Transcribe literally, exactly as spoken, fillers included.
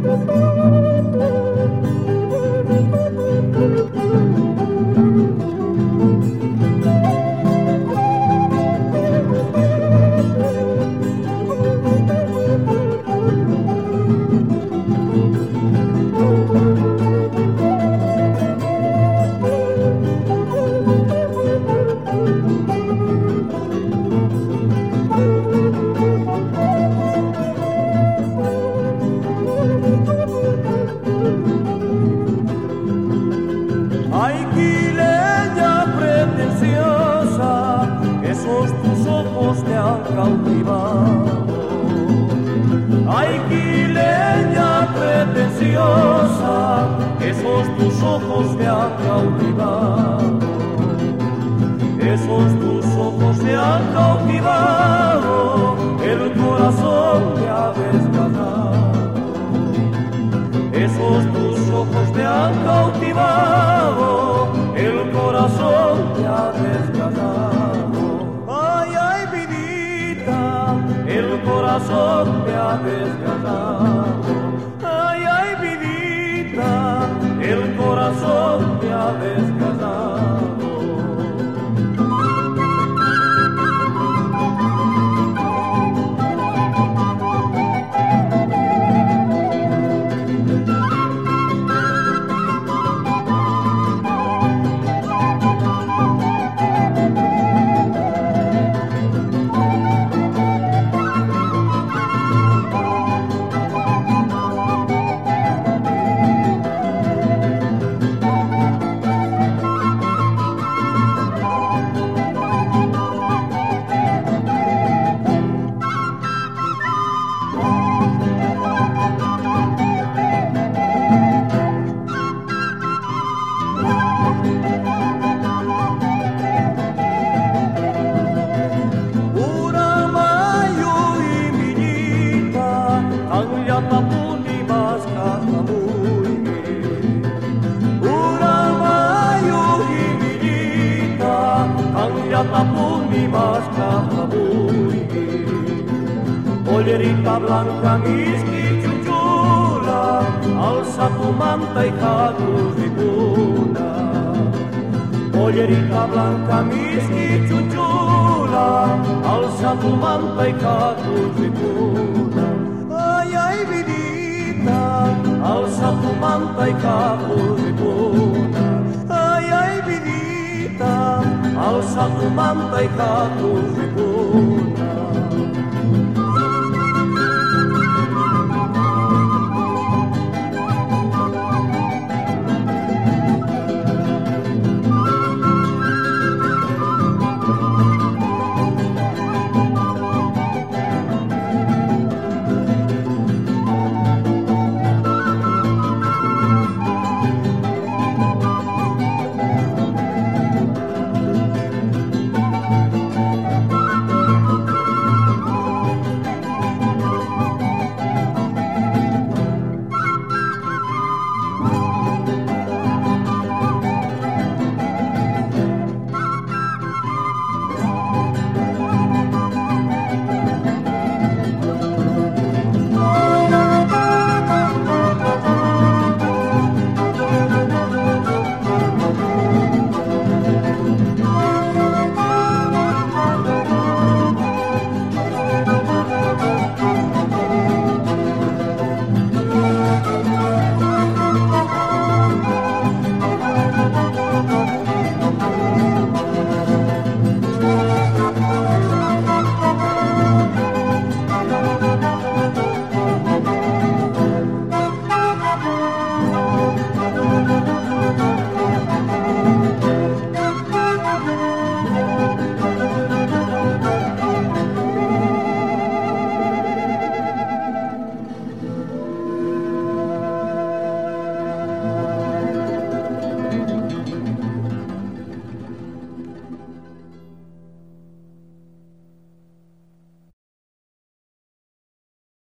Ay, quileña pretenciosa, esos tus ojos me han cautivado, esos tus ojos me han cautivado, el corazón me ha desgarrado, esos tus ojos me han cautivado, el corazón me ha desgarrado. El corazón me ha desgarrado, ay, ay, vidita, el corazón me ha desgarrado. Pollerita blanca, miski chuchula, alza tu manta y tu ribuna. Pollerita blanca, miski chuchula, alza tu manta y tu ribuna. Ay, ay, vidita, alza tu manta y tu ribuna. Ay, ay, vidita, alza tu manta y tu ribuna.